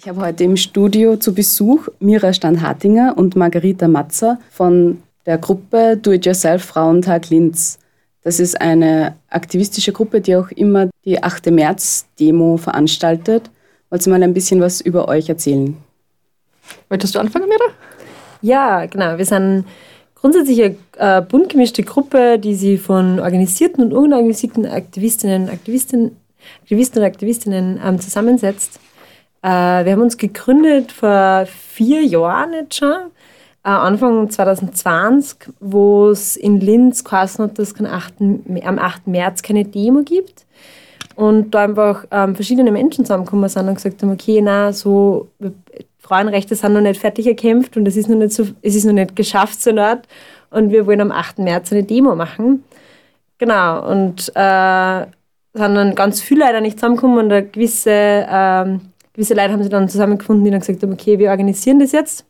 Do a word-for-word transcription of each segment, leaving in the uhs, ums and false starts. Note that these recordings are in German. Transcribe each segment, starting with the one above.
Ich habe heute im Studio zu Besuch Mira Standhartinger und Margarita Matzer von der Gruppe Do-It-Yourself-Frauentag Linz. Das ist eine aktivistische Gruppe, die auch immer die achte März-Demo veranstaltet. Wollt ihr mal ein bisschen was über euch erzählen? Wolltest du anfangen, Mira? Ja, genau. Wir sind grundsätzlich eine äh, bunt gemischte Gruppe, die sich von organisierten und unorganisierten Aktivistinnen, Aktivisten, Aktivisten und Aktivistinnen ähm, zusammensetzt. Äh, wir haben uns gegründet vor vier Jahren jetzt schon, äh, Anfang zwanzig zwanzig, wo es in Linz geheißen hat, dass es am achten März keine Demo gibt. Und da einfach ähm, verschiedene Menschen zusammengekommen sind und gesagt haben, okay, na, so Frauenrechte sind noch nicht fertig erkämpft und es ist noch nicht, so, es ist noch nicht geschafft so eine Art. Und wir wollen am achten März eine Demo machen. Genau, und äh, sind dann ganz viele Leute nicht zusammengekommen und eine gewisse, ähm, gewisse Leute haben sich dann zusammengefunden, die dann gesagt haben, okay, wir organisieren das jetzt.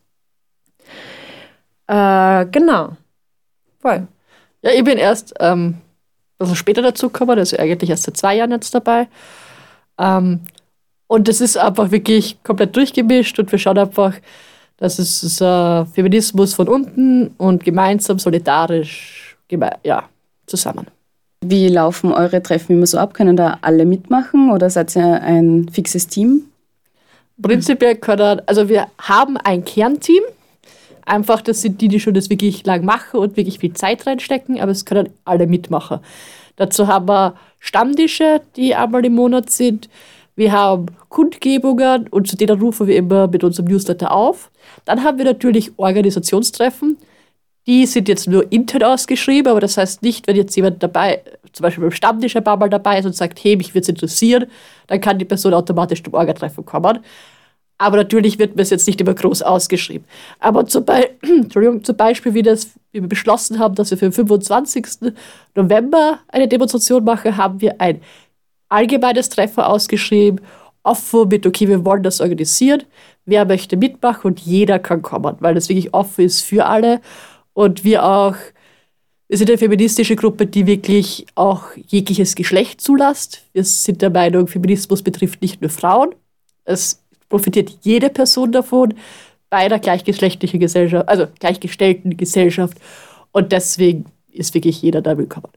Äh, genau. Voll. Ja, ich bin erst ähm, also später dazu gekommen, also eigentlich erst seit zwei Jahren jetzt dabei. Ähm, und das ist einfach wirklich komplett durchgemischt und wir schauen einfach, dass es ist, äh, Feminismus von unten und gemeinsam, solidarisch, geme- ja, zusammen. Wie laufen eure Treffen immer so ab? Können da alle mitmachen oder seid ihr ein fixes Team? Prinzipiell können, also wir haben ein Kernteam. Einfach, das sind die, die schon das wirklich lang machen und wirklich viel Zeit reinstecken, aber es können alle mitmachen. Dazu haben wir Stammtische, die einmal im Monat sind. Wir haben Kundgebungen und zu denen rufen wir immer mit unserem Newsletter auf. Dann haben wir natürlich Organisationstreffen. Die sind jetzt nur intern ausgeschrieben, aber das heißt nicht, wenn jetzt jemand dabei, zum Beispiel beim Stammtisch ein paar Mal dabei ist und sagt, hey, mich würde es interessieren, dann kann die Person automatisch zum Orga-Treffen kommen. Aber natürlich wird mir es jetzt nicht immer groß ausgeschrieben. Aber zum, Be- Entschuldigung, zum Beispiel, wie, das, wie wir beschlossen haben, dass wir für den fünfundzwanzigsten November eine Demonstration machen, haben wir ein allgemeines Treffen ausgeschrieben, offen mit, okay, wir wollen das organisieren, wer möchte mitmachen und jeder kann kommen, weil das wirklich offen ist für alle. Und wir auch, wir sind eine feministische Gruppe, die wirklich auch jegliches Geschlecht zulässt. Wir sind der Meinung, Feminismus betrifft nicht nur Frauen. Es profitiert jede Person davon bei einer gleichgeschlechtlichen Gesellschaft, also gleichgestellten Gesellschaft. Und deswegen ist wirklich jeder da willkommen.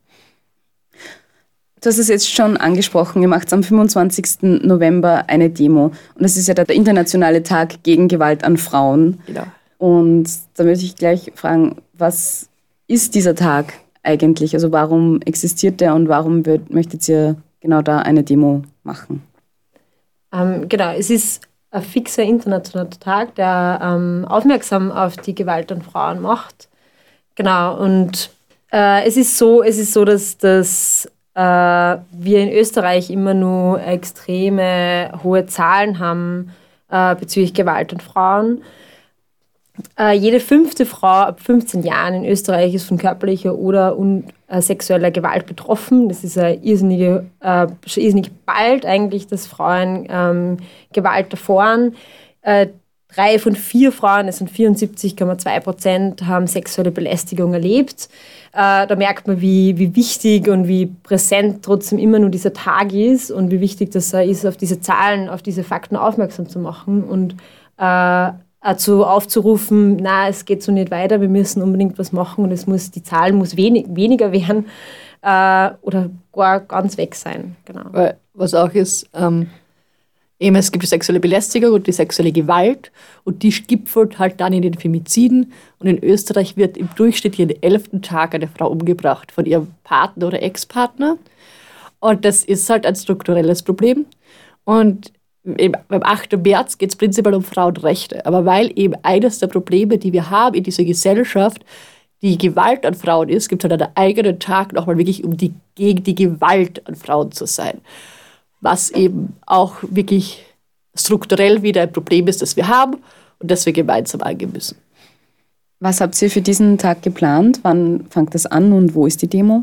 Du hast es jetzt schon angesprochen, ihr macht am fünfundzwanzigsten November eine Demo. Und das ist ja der internationale Tag gegen Gewalt an Frauen. Genau. Und da möchte ich gleich fragen, was ist dieser Tag eigentlich? Also warum existiert der und warum wird, möchtet ihr genau da eine Demo machen? Ähm, genau, es ist ein fixer internationaler Tag, der ähm, aufmerksam auf die Gewalt an Frauen macht. Genau, und äh, es ist so, es ist so, dass, dass äh, wir in Österreich immer nur extreme hohe Zahlen haben äh, bezüglich Gewalt an Frauen. Äh, jede fünfte Frau ab fünfzehn Jahren in Österreich ist von körperlicher oder un- äh, sexueller Gewalt betroffen. Das ist ein irrsinnige, äh, schon irrsinnig bald eigentlich, dass Frauen ähm, Gewalt erfahren. Äh, drei von vier Frauen, das sind vierundsiebzig Komma zwei Prozent, haben sexuelle Belästigung erlebt. Äh, da merkt man, wie, wie wichtig und wie präsent trotzdem immer nur dieser Tag ist und wie wichtig das ist, auf diese Zahlen, auf diese Fakten aufmerksam zu machen und äh, dazu aufzurufen, na, es geht so nicht weiter, wir müssen unbedingt was machen und es muss, die Zahl muss wenig, weniger werden äh, oder gar ganz weg sein. Genau. Weil, was auch ist, ähm, eben es gibt die sexuelle Belästigung und die sexuelle Gewalt und die gipfelt halt dann in den Femiziden und in Österreich wird im Durchschnitt jeden elften Tag eine Frau umgebracht von ihrem Partner oder Ex-Partner und das ist halt ein strukturelles Problem und eben beim achten März geht es prinzipiell um Frauenrechte. Aber weil eben eines der Probleme, die wir haben in dieser Gesellschaft, die Gewalt an Frauen ist, gibt es halt einen eigenen Tag nochmal wirklich, um die, gegen die Gewalt an Frauen zu sein. Was eben auch wirklich strukturell wieder ein Problem ist, das wir haben und das wir gemeinsam angehen müssen. Was habt ihr für diesen Tag geplant? Wann fängt das an und wo ist die Demo?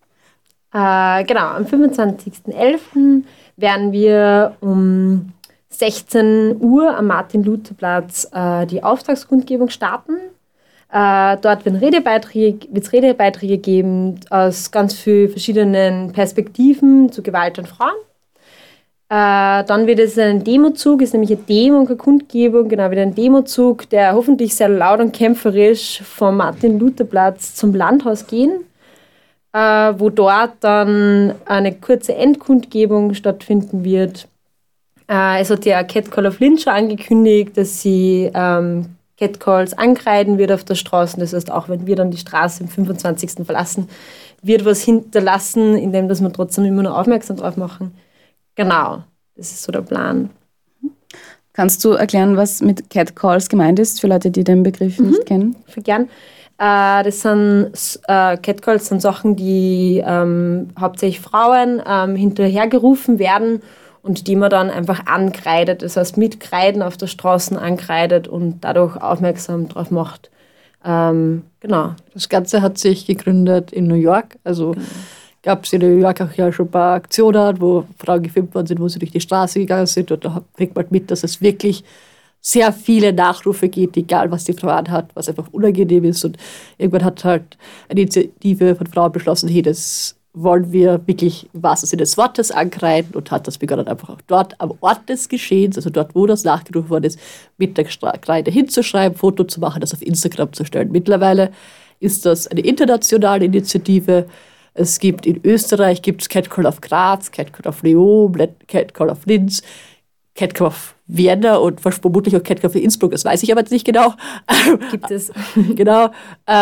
Äh, genau, am fünfundzwanzigsten elften werden wir um sechzehn Uhr am Martin-Luther-Platz äh, die Auftragskundgebung starten. Äh, dort werden Redebeiträge, wird es Redebeiträge geben aus ganz vielen verschiedenen Perspektiven zu Gewalt an Frauen. Äh, dann wird es ein Demozug, ist nämlich eine Demo und keine Kundgebung, genau, wieder ein Demozug, der hoffentlich sehr laut und kämpferisch vom Martin-Luther-Platz zum Landhaus gehen, äh, wo dort dann eine kurze Endkundgebung stattfinden wird. Äh, es hat ja Catcall of Linz schon angekündigt, dass sie ähm, Catcalls ankreiden wird auf der Straße. Das heißt, auch wenn wir dann die Straße am fünfundzwanzigsten verlassen, wird was hinterlassen, indem dass wir trotzdem immer noch aufmerksam drauf machen. Genau, das ist so der Plan. Kannst du erklären, was mit Catcalls gemeint ist, für Leute, die den Begriff mhm. nicht kennen? Für gern. Äh, das sind, äh, Catcalls sind Sachen, die ähm, hauptsächlich Frauen ähm, hinterhergerufen werden und die man dann einfach ankreidet. Das heißt, mit Kreiden auf der Straße ankreidet und dadurch aufmerksam drauf macht. Ähm, genau. Das Ganze hat sich gegründet in New York, also genau. Gab es in New York auch ja schon ein paar Aktionen, wo Frauen gefilmt worden sind, wo sie durch die Straße gegangen sind. Und da kriegt man mit, dass es wirklich sehr viele Nachrufe gibt, egal was die Frau anhat, was einfach unangenehm ist. Und irgendwann hat halt eine Initiative von Frauen beschlossen, hey, das wollen wir wirklich im wahrsten Sinne des Wortes ankreiden und hat das begonnen, einfach auch dort am Ort des Geschehens, also dort, wo das nachgerufen worden ist, mit der Kreide hinzuschreiben, Foto zu machen, das auf Instagram zu stellen. Mittlerweile ist das eine internationale Initiative. Es gibt in Österreich gibt's Catcall of Graz, Catcall of Lyon, Catcall of Linz, Catcall of Vienna und vermutlich auch Catcall of Innsbruck, das weiß ich aber jetzt nicht genau. Gibt es. Genau.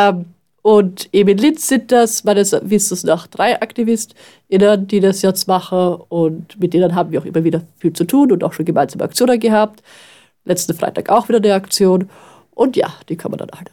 Und eben in Linz sind das, meines Wissens nach, drei AktivistInnen, die das jetzt machen. Und mit denen haben wir auch immer wieder viel zu tun und auch schon gemeinsame Aktionen gehabt. Letzten Freitag auch wieder eine Aktion. Und ja, die kann man dann halt auch.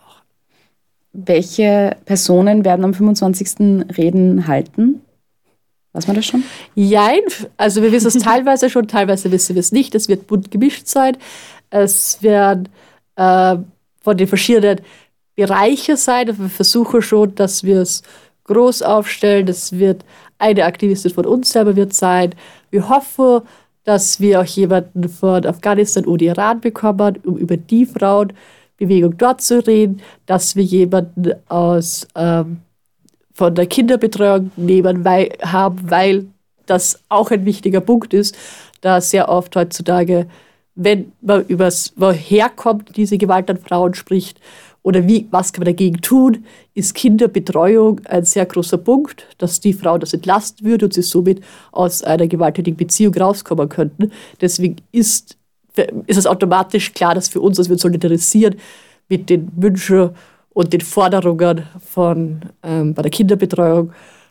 Welche Personen werden am fünfundzwanzigsten Reden halten? Weiß man das schon? Jein, also wir wissen es teilweise schon, teilweise wissen wir es nicht. Es wird bunt gemischt sein. Es werden äh, von den verschiedenen Bereichen sein. Wir versuchen schon, dass wir es groß aufstellen. Es wird eine Aktivistin von uns selber wird sein. Wir hoffen, dass wir auch jemanden von Afghanistan oder Iran bekommen, um über die Frauenbewegung dort zu reden, dass wir jemanden aus ähm, von der Kinderbetreuung nehmen, weil, haben, weil das auch ein wichtiger Punkt ist, da sehr oft heutzutage, wenn man über woher kommt, diese Gewalt an Frauen spricht oder wie, was kann man dagegen tun, ist Kinderbetreuung ein sehr großer Punkt, dass die Frau das entlasten würde und sie somit aus einer gewalttätigen Beziehung rauskommen könnten. Deswegen ist, ist es automatisch klar, dass für uns, dass wir uns solidarisieren mit den Wünschen und den Forderungen von, ähm, bei der Kinderbetreuung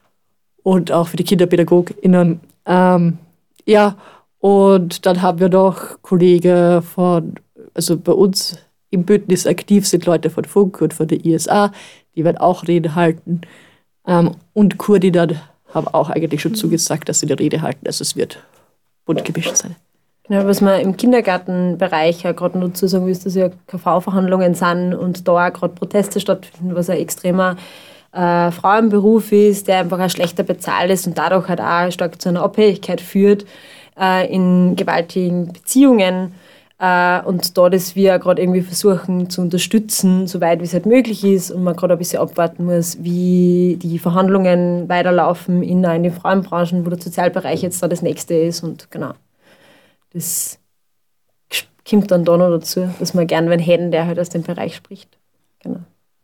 und auch für die KinderpädagogInnen. Ähm, ja, und dann haben wir noch Kollegen von, also bei uns im Bündnis aktiv sind Leute von Funk und von der I S A, die werden auch Rede halten. Ähm, und Kurdinnen haben auch eigentlich schon zugesagt, dass sie eine Rede halten. Also es wird bunt gemischt sein. Ja, was man im Kindergartenbereich ja gerade noch dazu sagen will, ist, dass ja K V-Verhandlungen sind und da auch gerade Proteste stattfinden, was ein extremer äh, Frauenberuf ist, der einfach auch schlechter bezahlt ist und dadurch halt auch stark zu einer Abhängigkeit führt äh, in gewaltigen Beziehungen. Äh, und da, dass wir gerade irgendwie versuchen zu unterstützen, soweit wie es halt möglich ist und man gerade ein bisschen abwarten muss, wie die Verhandlungen weiterlaufen in, in den Frauenbranchen, wo der Sozialbereich jetzt da das nächste ist und genau. Das kommt dann da noch dazu, dass man gerne wen hätten, der halt aus dem Bereich spricht. Genau.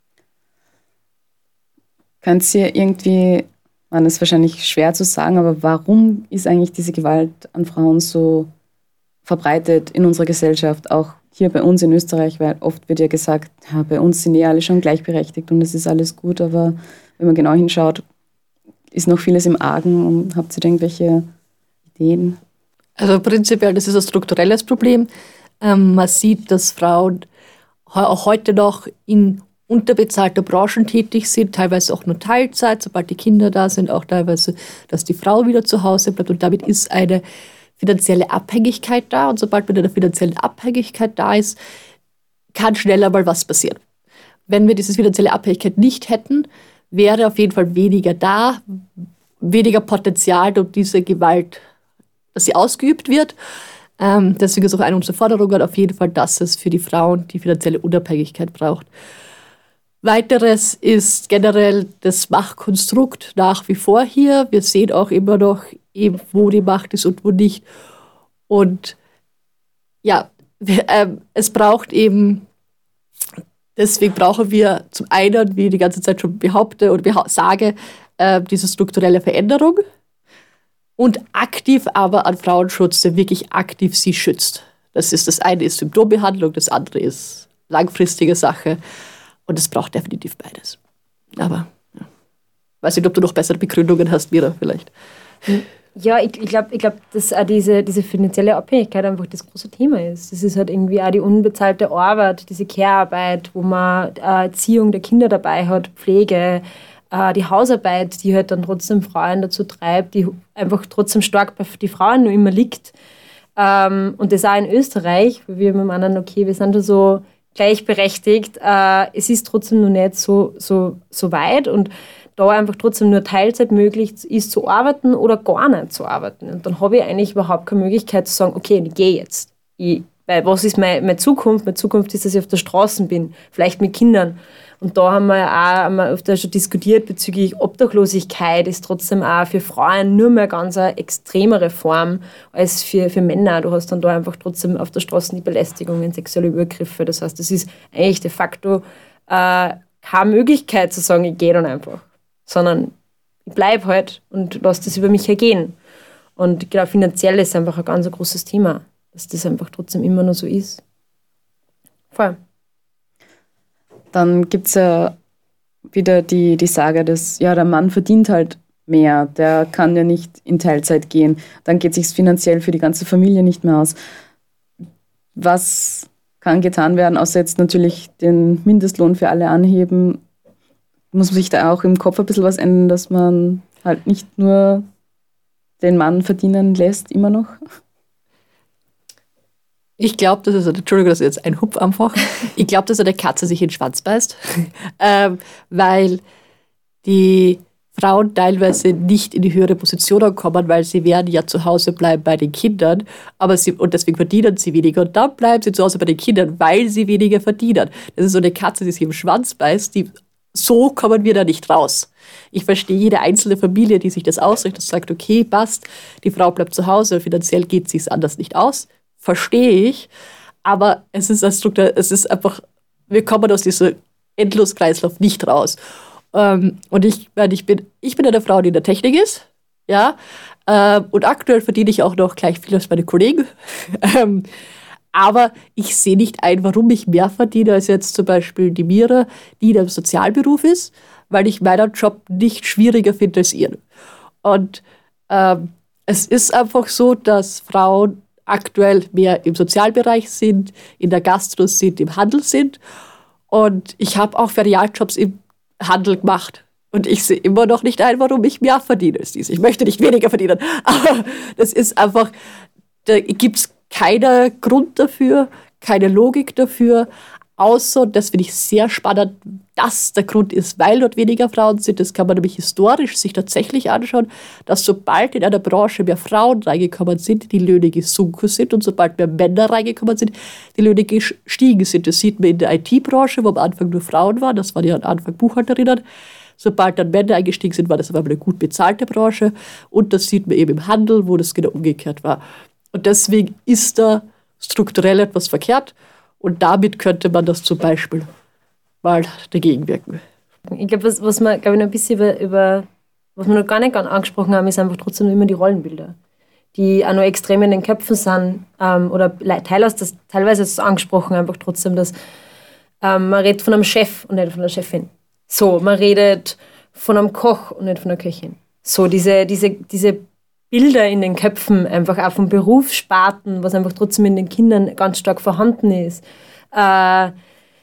Könnt ihr irgendwie, man ist wahrscheinlich schwer zu sagen, aber warum ist eigentlich diese Gewalt an Frauen so verbreitet in unserer Gesellschaft, auch hier bei uns in Österreich, weil oft wird ja gesagt, ja, bei uns sind eh alle schon gleichberechtigt und es ist alles gut, aber wenn man genau hinschaut, ist noch vieles im Argen. Und habt ihr da irgendwelche Ideen? Also prinzipiell, das ist ein strukturelles Problem. Ähm, man sieht, dass Frauen auch heute noch in unterbezahlter Branchen tätig sind, teilweise auch nur Teilzeit, sobald die Kinder da sind, auch teilweise, dass die Frau wieder zu Hause bleibt. Und damit ist eine finanzielle Abhängigkeit da. Und sobald mit einer finanziellen Abhängigkeit da ist, kann schneller mal was passieren. Wenn wir diese finanzielle Abhängigkeit nicht hätten, wäre auf jeden Fall weniger da, weniger Potenzial, um diese Gewalt, dass sie ausgeübt wird. Ähm, deswegen ist auch eine unserer Forderungen auf jeden Fall, dass es für die Frauen die finanzielle Unabhängigkeit braucht. Weiteres ist generell das Machtkonstrukt nach wie vor hier. Wir sehen auch immer noch, eben, wo die Macht ist und wo nicht. Und ja, wir, äh, es braucht eben, deswegen brauchen wir zum einen, wie ich die ganze Zeit schon behaupte oder beha- sage, äh, diese strukturelle Veränderung und aktiv aber an Frauenschutz, der wirklich aktiv sie schützt. Das ist das eine ist Symptombehandlung, das andere ist langfristige Sache und es braucht definitiv beides. Aber ja. Weiß nicht, ob du noch bessere Begründungen hast, Mira, vielleicht. Ja, ich, ich glaube, ich glaub, dass auch diese, diese finanzielle Abhängigkeit einfach das große Thema ist. Das ist halt irgendwie auch die unbezahlte Arbeit, diese Care-Arbeit, wo man äh, Erziehung der Kinder dabei hat, Pflege, äh, die Hausarbeit, die halt dann trotzdem Frauen dazu treibt, die einfach trotzdem stark bei den Frauen noch immer liegt. Ähm, und das auch in Österreich, wo wir meinen, okay, wir sind schon so gleichberechtigt, äh, es ist trotzdem noch nicht so, so, so weit und da einfach trotzdem nur Teilzeit möglich ist zu arbeiten oder gar nicht zu arbeiten. Und dann habe ich eigentlich überhaupt keine Möglichkeit zu sagen, okay, ich gehe jetzt. Ich, weil was ist meine, meine Zukunft? Meine Zukunft ist, dass ich auf der Straße bin, vielleicht mit Kindern. Und da haben wir ja auch haben wir öfter schon diskutiert bezüglich Obdachlosigkeit ist trotzdem auch für Frauen nur mehr ganz eine extremere Form als für, für Männer. Du hast dann da einfach trotzdem auf der Straße die Belästigungen, sexuelle Übergriffe. Das heißt, es ist eigentlich de facto äh, keine Möglichkeit zu sagen, ich gehe dann einfach. Sondern ich bleibe halt und lasse das über mich ergehen. Und genau, finanziell ist einfach ein ganz großes Thema, dass das einfach trotzdem immer noch so ist. Voll. Dann gibt es ja wieder die, die Sage, dass ja, der Mann verdient halt mehr, der kann ja nicht in Teilzeit gehen. Dann geht es sich finanziell für die ganze Familie nicht mehr aus. Was kann getan werden, außer jetzt natürlich den Mindestlohn für alle anheben? Muss man sich da auch im Kopf ein bisschen was ändern, dass man halt nicht nur den Mann verdienen lässt, immer noch? Ich glaube, das ist, Entschuldigung, das ist jetzt ein Hupf einfach. Ich glaube, dass eine Katze sich in den Schwanz beißt, ähm, weil die Frauen teilweise nicht in die höhere Position kommen, weil sie werden ja zu Hause bleiben bei den Kindern, aber sie, und deswegen verdienen sie weniger. Und dann bleiben sie zu Hause bei den Kindern, weil sie weniger verdienen. Das ist so eine Katze, die sich im Schwanz beißt, die so kommen wir da nicht raus. Ich verstehe jede einzelne Familie, die sich das ausrichtet und sagt, okay, passt, die Frau bleibt zu Hause, finanziell geht es sich anders nicht aus. Verstehe ich, aber es ist, ein Struktur, es ist einfach, wir kommen aus diesem Endloskreislauf nicht raus. Ähm, und ich, ich, bin, ich bin eine Frau, die in der Technik ist, ja, ähm, und aktuell verdiene ich auch noch gleich viel als meine Kollegen. ähm, Aber ich sehe nicht ein, warum ich mehr verdiene als jetzt zum Beispiel die Mira, die in einem Sozialberuf ist, weil ich meinen Job nicht schwieriger finde als ihren. Und ähm, es ist einfach so, dass Frauen aktuell mehr im Sozialbereich sind, in der Gastro sind, im Handel sind. Und ich habe auch Ferialjobs im Handel gemacht. Und ich sehe immer noch nicht ein, warum ich mehr verdiene als dies. Ich möchte nicht weniger verdienen. Aber das ist einfach, da gibt es keiner Grund dafür, keine Logik dafür, außer, das finde ich sehr spannend, dass der Grund ist, weil dort weniger Frauen sind. Das kann man nämlich historisch sich tatsächlich anschauen, dass sobald in einer Branche mehr Frauen reingekommen sind, die Löhne gesunken sind und sobald mehr Männer reingekommen sind, die Löhne gestiegen sind. Das sieht man in der I T-Branche, wo am Anfang nur Frauen waren, das waren ja am Anfang Buchhalterinnen. Sobald dann Männer eingestiegen sind, war das aber eine gut bezahlte Branche und das sieht man eben im Handel, wo das genau umgekehrt war. Und deswegen ist da strukturell etwas verkehrt und damit könnte man das zum Beispiel mal dagegen wirken. Ich glaube, was, was wir glaub ich, noch ein bisschen über, über, was wir noch gar nicht angesprochen haben, ist einfach trotzdem immer die Rollenbilder, die auch noch extrem in den Köpfen sind ähm, oder teilweise das, teilweise ist es angesprochen, einfach trotzdem, dass ähm, man redet von einem Chef und nicht von einer Chefin. So, man redet von einem Koch und nicht von einer Köchin. So, diese, diese, diese Bilder in den Köpfen, einfach auch von Berufssparten, was einfach trotzdem in den Kindern ganz stark vorhanden ist. Äh,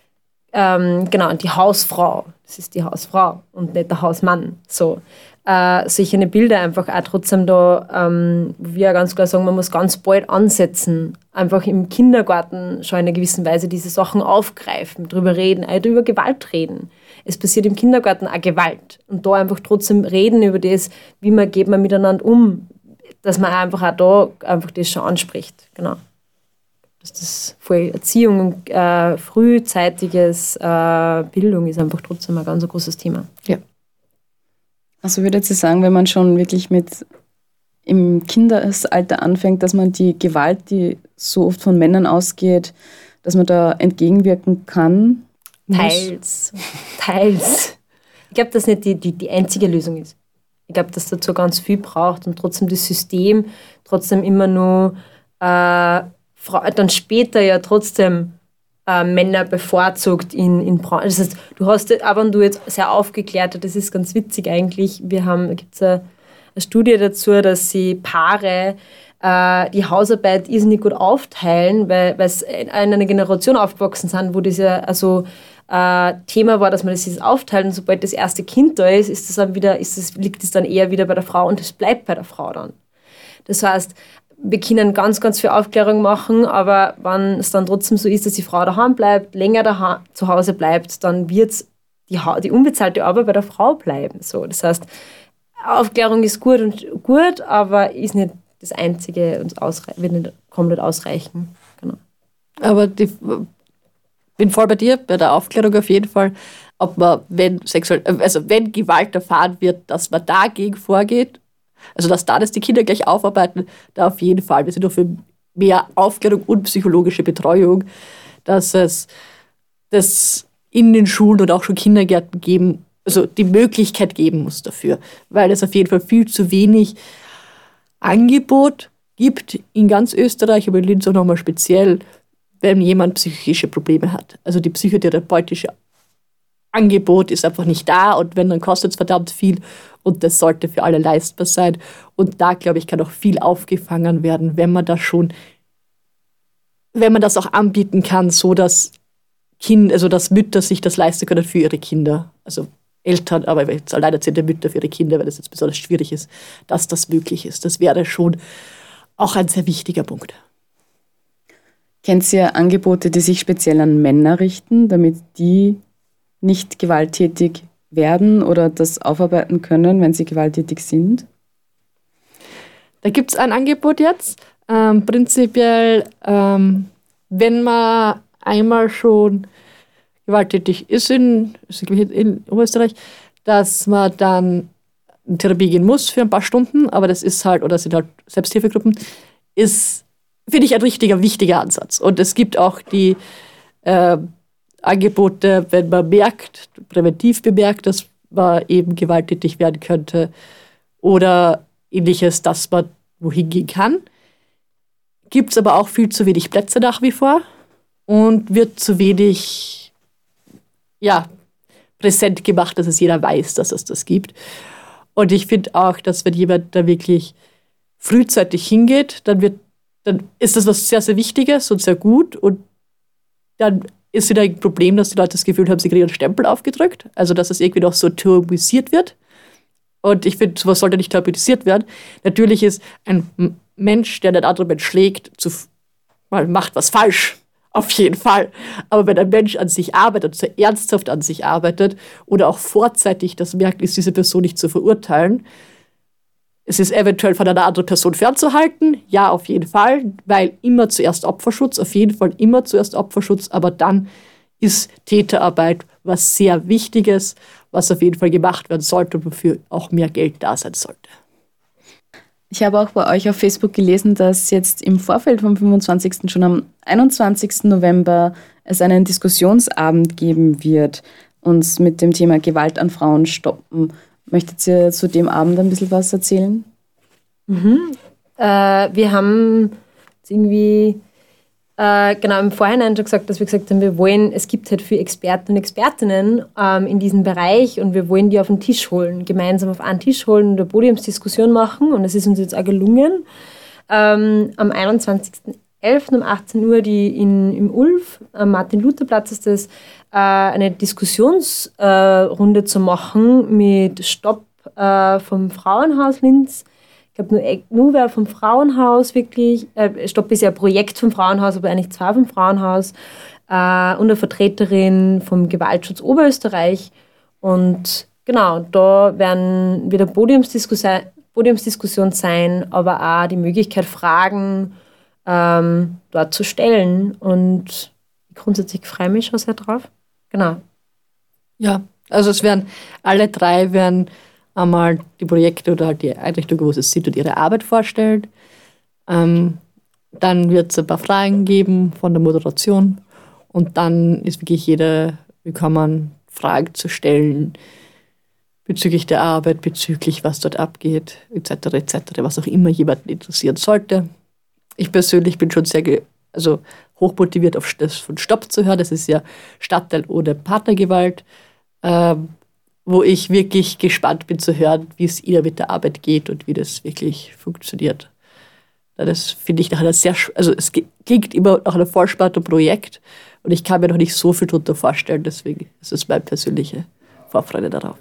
ähm, genau, und die Hausfrau, das ist die Hausfrau und nicht der Hausmann. So, äh, solche Bilder einfach auch trotzdem da, ähm, wo wir ganz klar sagen, man muss ganz bald ansetzen, einfach im Kindergarten schon in einer gewissen Weise diese Sachen aufgreifen, drüber reden, auch über Gewalt reden. Es passiert im Kindergarten auch Gewalt und da einfach trotzdem reden über das, wie man geht man miteinander um, dass man einfach auch da einfach das schon anspricht. Genau. Dass das voll Erziehung und äh, frühzeitiges äh, Bildung ist einfach trotzdem ein ganz großes Thema. Ja. Also würde ich sagen, wenn man schon wirklich mit im Kindesalter anfängt, dass man die Gewalt, die so oft von Männern ausgeht, dass man da entgegenwirken kann? Teils. Teils. Ich glaube, dass nicht die, die, die einzige Lösung ist. Ich glaube, dass dazu ganz viel braucht und trotzdem das System trotzdem immer nur äh, dann später ja trotzdem äh, Männer bevorzugt in, in Branchen. Das heißt, du hast, aber wenn du jetzt sehr aufgeklärt, das ist ganz witzig eigentlich, wir haben, da gibt es eine, eine Studie dazu, dass sie Paare äh, die Hausarbeit irrsinnig gut aufteilen, weil es in einer Generation aufgewachsen sind, wo das ja also äh, Thema war, dass man das jetzt aufteilt und sobald das erste Kind da ist, ist das dann wieder, ist das, liegt es dann eher wieder bei der Frau und es bleibt bei der Frau dann. Das heißt, wir können ganz, ganz viel Aufklärung machen, aber wenn es dann trotzdem so ist, dass die Frau daheim bleibt, länger daheim, zu Hause bleibt, dann wird die, die unbezahlte Arbeit bei der Frau bleiben. So, das heißt, Aufklärung ist gut und gut, aber ist nicht das Einzige und ausre- wird nicht komplett ausreichen. Genau. Aber ich bin voll bei dir, bei der Aufklärung auf jeden Fall, ob man, wenn sexuell, also wenn Gewalt erfahren wird, dass man dagegen vorgeht. Also, dass da das die Kinder gleich aufarbeiten, da auf jeden Fall. Wir sind doch für mehr Aufklärung und psychologische Betreuung, dass es das in den Schulen und auch schon Kindergärten geben, also die Möglichkeit geben muss dafür, weil es auf jeden Fall viel zu wenig Angebot gibt in ganz Österreich, aber in Linz auch nochmal speziell, wenn jemand psychische Probleme hat. Also die psychotherapeutische Angebot ist einfach nicht da und wenn, dann kostet es verdammt viel und das sollte für alle leistbar sein. Und da, glaube ich, kann auch viel aufgefangen werden, wenn man das schon, wenn man das auch anbieten kann, so dass Kinder, also dass Mütter sich das leisten können für ihre Kinder. Also Eltern, aber jetzt alleinerziehende Mütter für ihre Kinder, weil das jetzt besonders schwierig ist, dass das möglich ist. Das wäre schon auch ein sehr wichtiger Punkt. Kennt ihr Angebote, die sich speziell an Männer richten, damit die nicht gewalttätig werden oder das aufarbeiten können, wenn sie gewalttätig sind? Da gibt es ein Angebot jetzt. Ähm, prinzipiell, ähm, wenn man einmal schon gewalttätig ist in, in Österreich, dass man dann in Therapie gehen muss für ein paar Stunden, aber das ist halt, oder sind halt Selbsthilfegruppen, ist, finde ich, ein richtiger, wichtiger Ansatz. Und es gibt auch die äh, Angebote, wenn man merkt, präventiv bemerkt, dass man eben gewalttätig werden könnte oder ähnliches, dass man wohin gehen kann. Gibt es aber auch viel zu wenig Plätze nach wie vor und wird zu wenig ja, präsent gemacht, dass es jeder weiß, dass es das gibt. Und ich finde auch, dass wenn jemand da wirklich frühzeitig hingeht, dann, wird, dann ist das was sehr, sehr Wichtiges und sehr gut und dann ist wieder ein Problem, dass die Leute das Gefühl haben, sie kriegen einen Stempel aufgedrückt. Also, dass es irgendwie noch so tabuisiert wird. Und ich finde, sowas sollte nicht tabuisiert werden. Natürlich ist ein Mensch, der einen anderen Mensch schlägt, zu, mal macht was falsch. Auf jeden Fall. Aber wenn ein Mensch an sich arbeitet, so ernsthaft an sich arbeitet oder auch vorzeitig das merkt, ist diese Person nicht zu verurteilen. Es ist eventuell von einer anderen Person fernzuhalten. Ja, auf jeden Fall, weil immer zuerst Opferschutz, auf jeden Fall immer zuerst Opferschutz, aber dann ist Täterarbeit was sehr Wichtiges, was auf jeden Fall gemacht werden sollte und wofür auch mehr Geld da sein sollte. Ich habe auch bei euch auf Facebook gelesen, dass jetzt im Vorfeld vom fünfundzwanzigsten schon am einundzwanzigsten November es einen Diskussionsabend geben wird, uns mit dem Thema Gewalt an Frauen stoppen. Möchtet ihr zu dem Abend ein bisschen was erzählen? Mhm. Äh, wir haben irgendwie äh, genau im Vorhinein schon gesagt, dass wir gesagt haben, wir wollen, es gibt halt viele Experten und Expertinnen ähm, in diesem Bereich und wir wollen die auf den Tisch holen, gemeinsam auf einen Tisch holen und eine Podiumsdiskussion machen und das ist uns jetzt auch gelungen. Ähm, am einundzwanzigsten elften um achtzehn Uhr die in, im Ulf, am Martin-Luther-Platz ist das, äh, eine Diskussionsrunde äh, zu machen mit Stopp äh, vom Frauenhaus Linz. Ich glaube, nur, nur wer vom Frauenhaus wirklich, äh, Stopp ist ja ein Projekt vom Frauenhaus, aber eigentlich zwei vom Frauenhaus äh, und eine Vertreterin vom Gewaltschutz Oberösterreich. Und genau, da werden wieder Podiumsdiskussion, Podiumsdiskussion sein, aber auch die Möglichkeit, Fragen ähm, dort zu stellen. Und grundsätzlich freue ich mich schon sehr drauf. Genau. Ja, also es werden alle drei werden einmal die Projekte oder halt die Einrichtung, wo sie sind und ihre Arbeit vorstellen. Ähm, dann wird es ein paar Fragen geben von der Moderation und dann ist wirklich jeder willkommen, Fragen zu stellen bezüglich der Arbeit, bezüglich was dort abgeht, et cetera et cetera, was auch immer jemanden interessieren sollte. Ich persönlich bin schon sehr ge- also hochmotiviert, auf das von Stopp zu hören. Das ist ja Stadtteil ohne Partnergewalt, ähm, wo ich wirklich gespannt bin zu hören, wie es ihr mit der Arbeit geht und wie das wirklich funktioniert. Das finde ich nach einer sehr, also es klingt immer nach einem voll spannenden Projekt und ich kann mir noch nicht so viel darunter vorstellen, deswegen ist es meine persönliche Vorfreude darauf.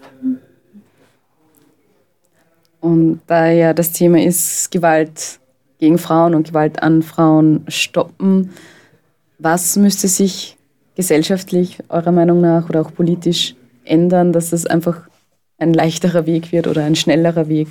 Und da ja das Thema ist, Gewalt gegen Frauen und Gewalt an Frauen stoppen, was müsste sich gesellschaftlich eurer Meinung nach oder auch politisch ändern, dass das einfach ein leichterer Weg wird oder ein schnellerer Weg?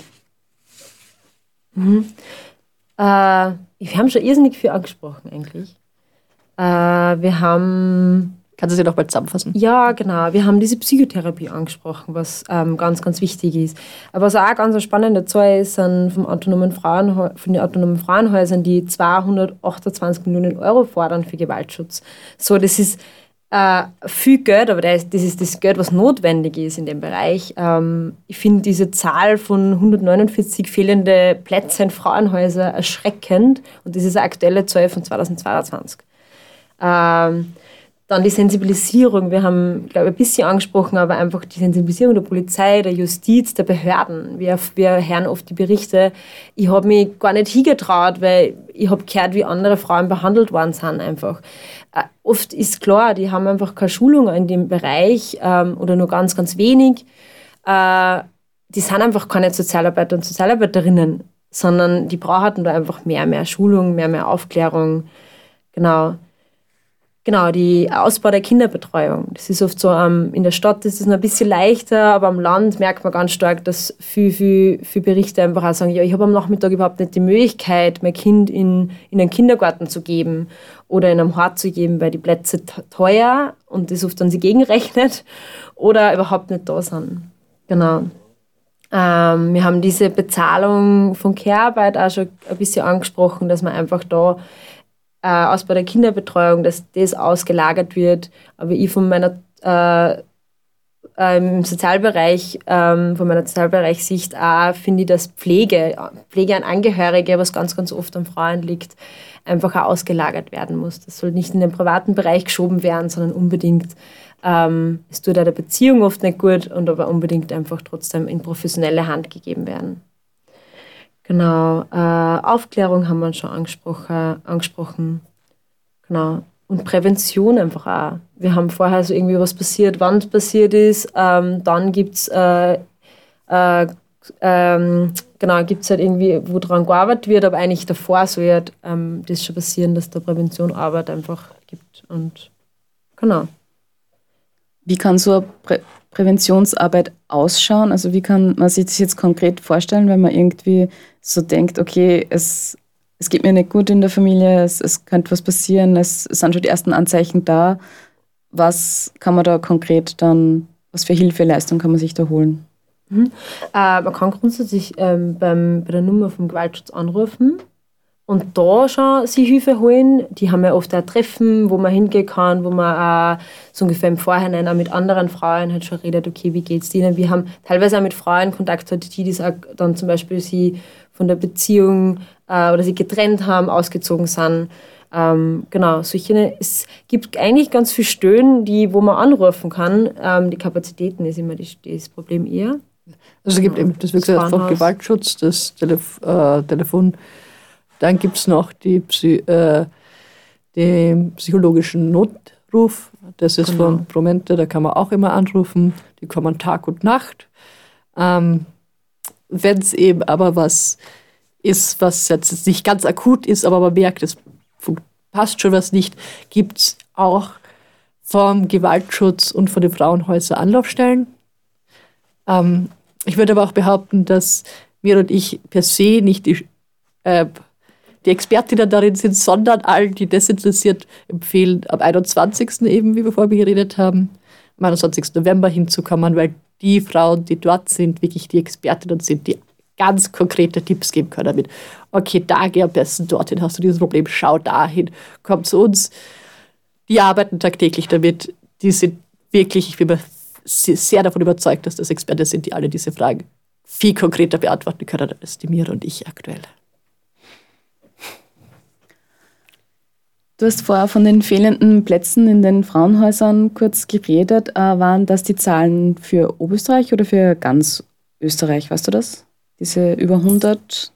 Mhm. Äh, wir haben schon irrsinnig viel angesprochen eigentlich. Äh, wir haben... Kannst du sie noch mal zusammenfassen? Ja, genau. Wir haben diese Psychotherapie angesprochen, was ähm, ganz, ganz wichtig ist. Aber was auch ganz spannend dazu ist, sind vom autonomen Frauenhäu- von den autonomen Frauenhäusern, die zweihundertachtundzwanzig Millionen Euro fordern für Gewaltschutz. So, das ist äh, viel Geld, aber das ist das Geld, was notwendig ist in dem Bereich. Ähm, ich finde diese Zahl von hundertneunundvierzig fehlende Plätze in Frauenhäusern erschreckend und das ist eine aktuelle Zahl von zweitausendzweiundzwanzig. Ähm, Dann die Sensibilisierung. Wir haben, glaube ich, ein bisschen angesprochen, aber einfach die Sensibilisierung der Polizei, der Justiz, der Behörden. Wir, wir hören oft die Berichte. Ich habe mich gar nicht hingetraut, weil ich habe gehört, wie andere Frauen behandelt worden sind einfach. Äh, oft ist klar, die haben einfach keine Schulung in dem Bereich ähm, oder nur ganz, ganz wenig. Äh, die sind einfach keine Sozialarbeiter und Sozialarbeiterinnen, sondern die brauchen da einfach mehr, mehr Schulung, mehr, mehr Aufklärung. Genau. Genau, die Ausbau der Kinderbetreuung. Das ist oft so, ähm, in der Stadt ist es noch ein bisschen leichter, aber am Land merkt man ganz stark, dass viele, viele, viele Berichte einfach auch sagen, ja, ich habe am Nachmittag überhaupt nicht die Möglichkeit, mein Kind in, in einen Kindergarten zu geben oder in einem Hort zu geben, weil die Plätze t- teuer und das oft dann sie gegenrechnet oder überhaupt nicht da sind. Genau. Ähm, wir haben diese Bezahlung von Care-Arbeit auch schon ein bisschen angesprochen, dass man einfach da Ausbau der Kinderbetreuung, dass das ausgelagert wird. Aber ich von meiner äh, äh, im Sozialbereich, ähm, von meiner Sozialbereichssicht auch finde ich, dass Pflege, Pflege an Angehörige, was ganz, ganz oft an Frauen liegt, einfach auch ausgelagert werden muss. Das soll nicht in den privaten Bereich geschoben werden, sondern unbedingt, ähm, es tut auch der Beziehung oft nicht gut und aber unbedingt einfach trotzdem in professionelle Hand gegeben werden. Genau, äh, Aufklärung haben wir schon angesprochen, angesprochen. Genau. Und Prävention einfach auch. Wir haben vorher so irgendwie was passiert, wann es passiert ist. Ähm, dann gibt es äh, äh, ähm, genau, gibt's halt irgendwie, wo dran gearbeitet wird, aber eigentlich davor soll ja ähm, das schon passieren, dass da Prävention Arbeit einfach gibt. Und genau. Wie kann so eine Prä- Präventionsarbeit ausschauen? Also wie kann man sich das jetzt konkret vorstellen, wenn man irgendwie so denkt, okay, es, es geht mir nicht gut in der Familie, es, es könnte was passieren, es, es sind schon die ersten Anzeichen da. Was kann man da konkret dann, was für Hilfeleistung kann man sich da holen? Mhm. Äh, man kann grundsätzlich ähm, beim, bei der Nummer vom Gewaltschutz anrufen und da schon sich Hilfe holen. Die haben ja oft auch Treffen, wo man hingehen kann, wo man auch so ungefähr im Vorhinein auch mit anderen Frauen halt schon redet, okay, wie geht's denen? Wir haben teilweise auch mit Frauen Kontakt, die das auch dann zum Beispiel sie von der Beziehung äh, oder sie getrennt haben, ausgezogen sind. Ähm, genau, solche, es gibt eigentlich ganz viele Stellen, die, wo man anrufen kann. Ähm, die Kapazitäten ist immer die, das Problem eher. Also es gibt eben, das wie gesagt, vom Gewaltschutz, das Telef- äh, Telefon. Dann gibt es noch die Psy- äh, den psychologischen Notruf. Das ist genau. Von Promente, da kann man auch immer anrufen. Die kommen Tag und Nacht. Ähm, Wenn es eben aber was ist, was jetzt nicht ganz akut ist, aber man merkt, es passt schon was nicht, gibt es auch vom Gewaltschutz und von den Frauenhäusern Anlaufstellen. Ähm, ich würde aber auch behaupten, dass wir und ich per se nicht die, äh, die Expertinnen darin sind, sondern allen, die das interessiert, empfehlen, am einundzwanzigsten eben, wie wir vorher geredet haben, am einundzwanzigsten November hinzukommen, weil die Frauen, die dort sind, wirklich die Expertinnen sind, die ganz konkrete Tipps geben können mit, okay, da geh am besten dorthin, hast du dieses Problem, schau dahin, komm zu uns. Die arbeiten tagtäglich damit, die sind wirklich, ich bin mir sehr davon überzeugt, dass das Experten sind, die alle diese Fragen viel konkreter beantworten können als die Mira und ich aktuell. Du hast vorher von den fehlenden Plätzen in den Frauenhäusern kurz geredet. Äh, waren das die Zahlen für Oberösterreich oder für ganz Österreich? Weißt du das? Diese über hundert?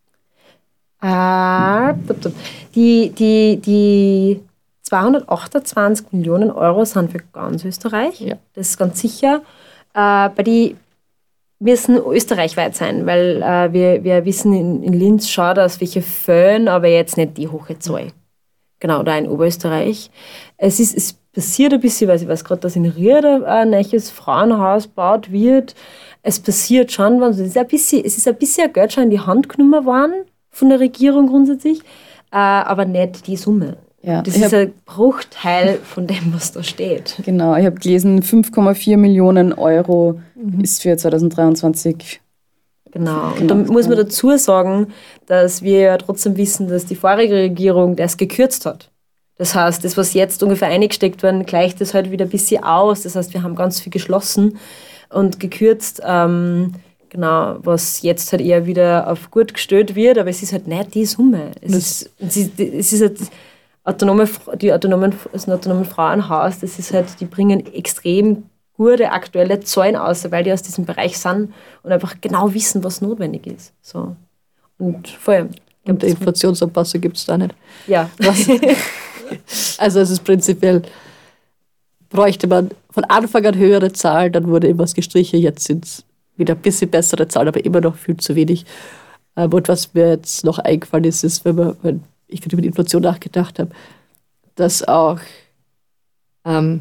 Ah, die, die, die zweihundertachtundzwanzig Millionen Euro sind für ganz Österreich. Ja. Das ist ganz sicher. Äh, bei die müssen österreichweit sein, weil äh, wir, wir wissen, in, in Linz schaut aus welche Föhn, aber jetzt nicht die hohe Zahl. Genau, da in Oberösterreich. Es, ist, es passiert ein bisschen, weil ich weiß gerade, dass in Ried ein neues Frauenhaus gebaut wird. Es passiert schon, es ist ein bisschen, es ist ein bisschen Geld schon in die Hand genommen worden von der Regierung grundsätzlich, äh, aber nicht die Summe. Ja, das ist ein Bruchteil von dem, was da steht. Genau, ich habe gelesen, fünf Komma vier Millionen Euro mhm. ist für zwanzig dreiundzwanzig. Genau, und da muss man dazu sagen, dass wir ja trotzdem wissen, dass die vorige Regierung das gekürzt hat. Das heißt, das, was jetzt ungefähr eingesteckt wird, gleicht das halt wieder ein bisschen aus. Das heißt, wir haben ganz viel geschlossen und gekürzt, ähm, genau, was jetzt halt eher wieder auf gut gestellt wird, aber es ist halt nicht die Summe. Es ist, es ist, es ist halt autonome, die autonomen, das autonome Frauenhaus, das ist halt, die bringen extrem gute aktuelle Zahlen aus, weil die aus diesem Bereich sind und einfach genau wissen, was notwendig ist. So. Und vor allem. Und die Inflationsanpassung gibt es da nicht. Ja. Was? Also es ist prinzipiell, bräuchte man von Anfang an höhere Zahlen, dann wurde irgendwas gestrichen, jetzt sind es wieder ein bisschen bessere Zahlen, aber immer noch viel zu wenig. Und was mir jetzt noch eingefallen ist, ist, wenn, man, wenn ich über die Inflation nachgedacht habe, dass auch ähm,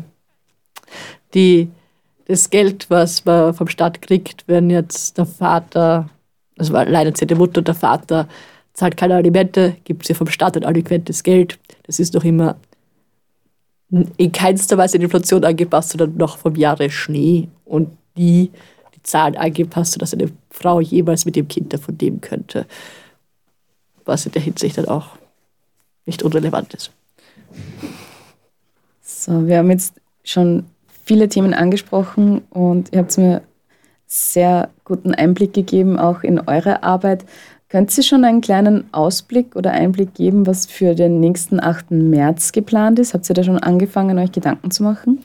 die das Geld, was man vom Staat kriegt, wenn jetzt der Vater, also alleinerziehende Mutter und der Vater zahlt keine Alimente, gibt es ja vom Staat ein adäquates Geld. Das ist noch immer in keinster Weise in Inflation angepasst, sondern noch vom Jahre Schnee und nie die Zahlen angepasst, sodass eine Frau jemals mit dem Kind davon leben könnte. Was in der Hinsicht dann auch nicht unrelevant ist. So, wir haben jetzt schon viele Themen angesprochen und ihr habt mir sehr guten Einblick gegeben, auch in eure Arbeit. Könnt ihr schon einen kleinen Ausblick oder Einblick geben, was für den nächsten achten März geplant ist? Habt ihr da schon angefangen, euch Gedanken zu machen?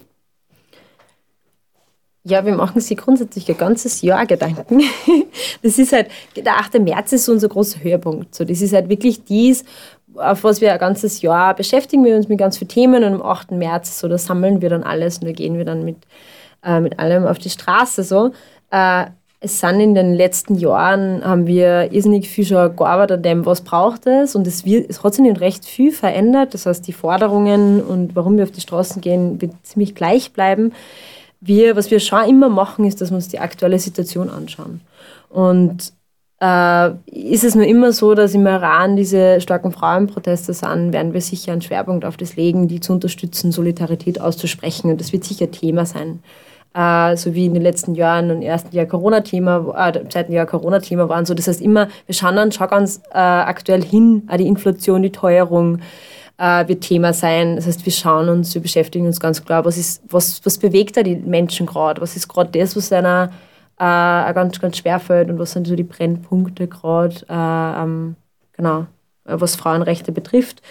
Ja, wir machen sich grundsätzlich ein ganzes Jahr Gedanken. Das ist halt, der achte März ist unser großer Höhepunkt. So, das ist halt wirklich dies, auf was wir ein ganzes Jahr beschäftigen wir uns mit ganz vielen Themen und am achten März, so, da sammeln wir dann alles und da gehen wir dann mit, äh, mit allem auf die Straße. So. Äh, es sind in den letzten Jahren, haben wir irrsinnig viel schon gearbeitet an dem, was braucht es und es, wird, es hat sich nicht recht viel verändert. Das heißt, die Forderungen und warum wir auf die Straßen gehen, wird ziemlich gleich bleiben. Wir, was wir schon immer machen, ist, dass wir uns die aktuelle Situation anschauen. Und äh, ist es nur immer so, dass im Iran diese starken Frauenproteste sind, werden wir sicher einen Schwerpunkt auf das legen, die zu unterstützen, Solidarität auszusprechen. Und das wird sicher Thema sein. Äh, so wie in den letzten Jahren, im ersten Jahr Corona-Thema, äh, im zweiten Jahr Corona-Thema waren. So, das heißt immer, wir schauen dann schon ganz äh, aktuell hin, äh, die Inflation, die Teuerung, wird Thema sein. Das heißt, wir schauen uns, wir beschäftigen uns ganz klar, was, ist, was, was bewegt da die Menschen gerade? Was ist gerade das, was einer äh, ganz, ganz schwer fällt und was sind so die Brennpunkte gerade, äh, ähm, genau, was Frauenrechte betrifft.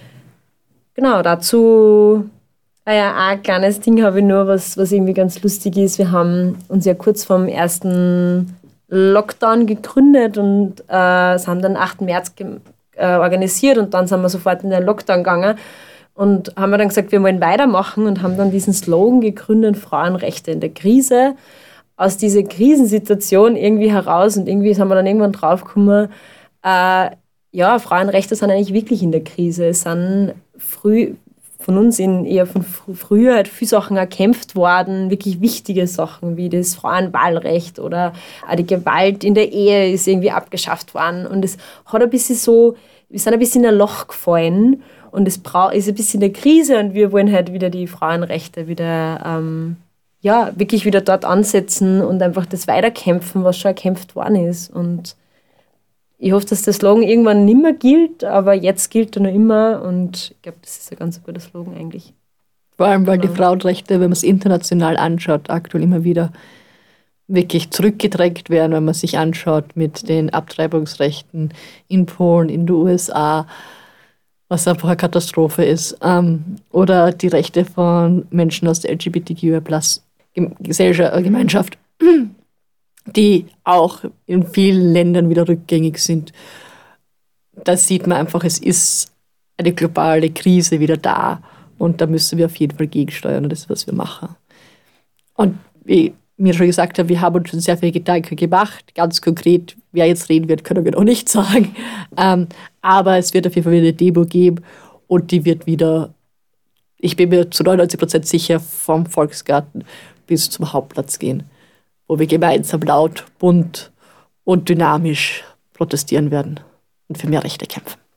Genau, dazu ah ja, ein kleines Ding habe ich nur, was, was irgendwie ganz lustig ist. Wir haben uns ja kurz vorm ersten Lockdown gegründet und äh, sind dann achten März ge- organisiert und dann sind wir sofort in den Lockdown gegangen und haben wir dann gesagt, wir wollen weitermachen und haben dann diesen Slogan gegründet, Frauenrechte in der Krise. Aus dieser Krisensituation irgendwie heraus und irgendwie sind wir dann irgendwann draufgekommen, äh, ja, Frauenrechte sind eigentlich wirklich in der Krise. Es sind früh, von uns in eher von fr- früher halt viele Sachen erkämpft worden, wirklich wichtige Sachen wie das Frauenwahlrecht oder auch die Gewalt in der Ehe ist irgendwie abgeschafft worden und es hat ein bisschen so, wir sind ein bisschen in ein Loch gefallen und es bra- ist ein bisschen eine Krise und wir wollen halt wieder die Frauenrechte wieder ähm, ja, wirklich wieder dort ansetzen und einfach das weiterkämpfen, was schon erkämpft worden ist. Und ich hoffe, dass der Slogan irgendwann nicht mehr gilt, aber jetzt gilt er noch immer und ich glaube, das ist ein ganz guter Slogan eigentlich. Vor allem, weil die Frauenrechte, wenn man es international anschaut, aktuell immer wieder wirklich zurückgedrängt werden, wenn man sich anschaut mit den Abtreibungsrechten in Polen, in den U S A, was einfach eine Katastrophe ist. Ähm, oder die Rechte von Menschen aus der L G B T Q I plus Gemeinschaft, die auch in vielen Ländern wieder rückgängig sind. Da sieht man einfach, es ist eine globale Krise wieder da und da müssen wir auf jeden Fall gegensteuern und das ist, was wir machen. Und wie mir schon gesagt habe, wir haben uns schon sehr viele Gedanken gemacht. Ganz konkret, wer jetzt reden wird, können wir noch nicht sagen. Ähm, aber es wird auf jeden Fall wieder eine Demo geben und die wird wieder, ich bin mir zu neunundneunzig Prozent sicher, vom Volksgarten bis zum Hauptplatz gehen, wo wir gemeinsam laut, bunt und dynamisch protestieren werden und für mehr Rechte kämpfen.